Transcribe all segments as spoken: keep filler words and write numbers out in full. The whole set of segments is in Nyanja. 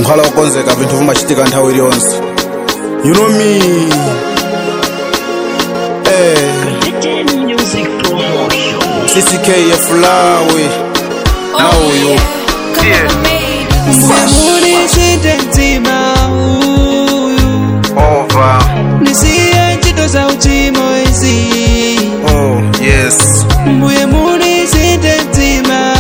ngikhala ukonzeka vintu vimachitika nthawi iliyonse. You know me. Eh. Music promotion. C C K ya Fulawi. Now you. Msemuri sitemtima Over. Nisiye chito za uchimo isi. Oh, yes. Mbuye muri sitemtima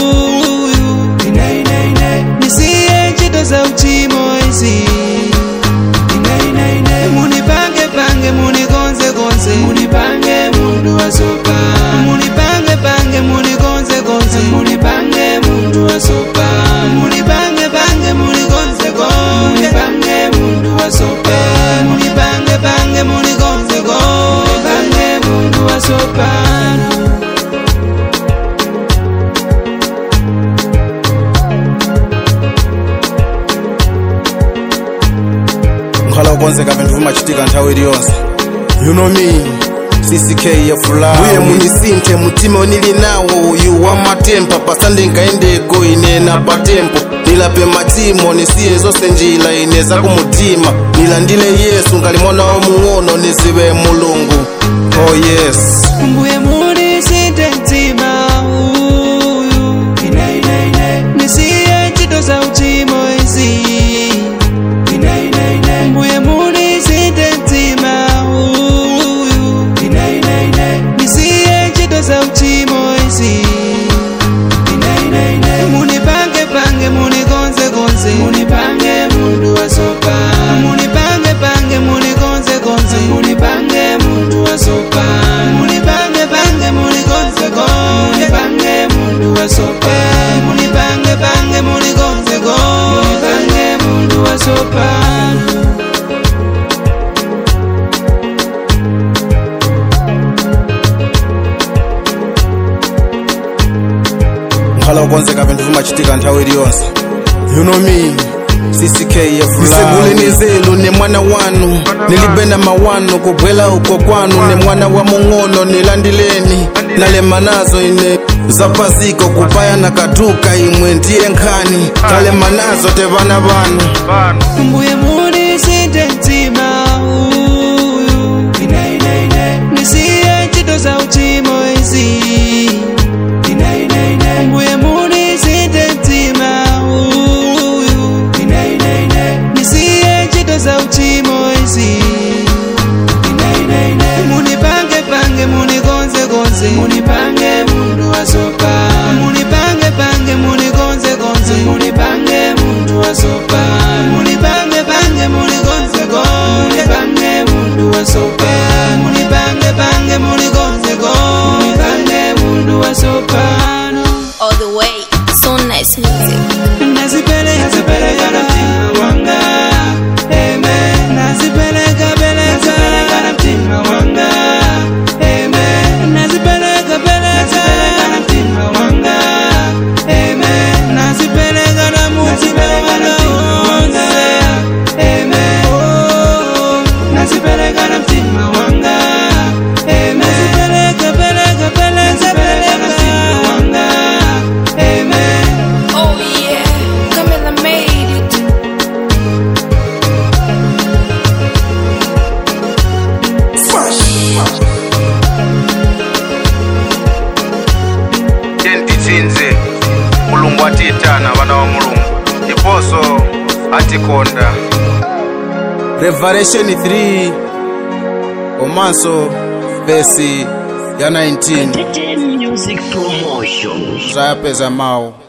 Inai nai nai. Nisiye chito za uchimo isi. Inai nai nai. Muni pange pange muni gonze gonze. Muni pange mundu wa sopa. Muni pange pange muni gonze gonze. Muni pange mundu wa sopa. Muni pange pange muni gonze gonze. Muni pange mundu wa sopa. Muni pange pange muni gonze gonze. Muni pange mundu wa sopa. Ngikhala ukonzeka vintu vimachitika nthawi iliyonse. You know me. C C K ya Fulawi. Uye munisinthe mutima nili nawo uyu wa matempa pasande nkaendeko inena patempo nilape matimo nisiye zose njila ineza kumutima nilandile Yesu ngalimona omung'ono nizibe mulungu. Oh yes. Mbuye muri sitemtima Inai nai nai. Nisiye chito za uchimo isi. Inai nai nai. Mbuye muri sitemtima Inai nai nai. Nisiye chito za uchimo isi. Inai nai nai. Muni pange pange muni gonze gonze. Muni pange mundu wa sopa. Muni pange pange muni gonze gonze. Muni pange mundu wa sopa. Muni pange pange muni gonze gonze. Muni pange mundu wa sopa. Muni pange pange muni gonze gonze. Muni pange mundu wa sopa. Ngikhala ukonzeka vintu vimachitika nthawi iliyonse. You know me. C C K ya Fulawi. Niseguleni zelu ne mwana wanu nilibena mawanu kubwela uko kwanu ne mwana wa mung'ono nilandileni nalema nazo ine zapaziko kupaya na katuka imwe ndiye nkhani kalema nazo te vana vanu. Mbuye muri sitemtima Inai nai nai. Nisiye chito za uchimo isi. Inai nai nai. Mbuye muri sitemtima Inai nai nai. Nisiye chito za uchimo isi. Inai nai nai. Muni pange pange muni gonze gonze. Muni pange mundu wa sopa. Muni pange pange muni gonze gonze. Muni pange mundu wa sopa. Muni pange pange muni gonze gonze. Muni pange mundu wa sopa. Muni pange pange muni gonze gonze. Muni pange mundu wa sopa. All the way, so nice music. Nazipeleka nazipeleka na mtima wanga. Amen. Nazipeleka peleka na mtima wanga. Amen. Nazipeleka peleka na mtima wanga. Amen. Nazipeleka na mutima wanga. Amen. Oh, nazipeleka na mtima wanga. Amen. Nazipeleka peleka peleka peleka na mtima wanga. Amen. Oh yeah, Camilla made it. Tentitsinze mulungu atitana vana va mulungu iposo atikonda. Revelation three Omanso verse ya nineteen. Music promotion. Zayapeza mau.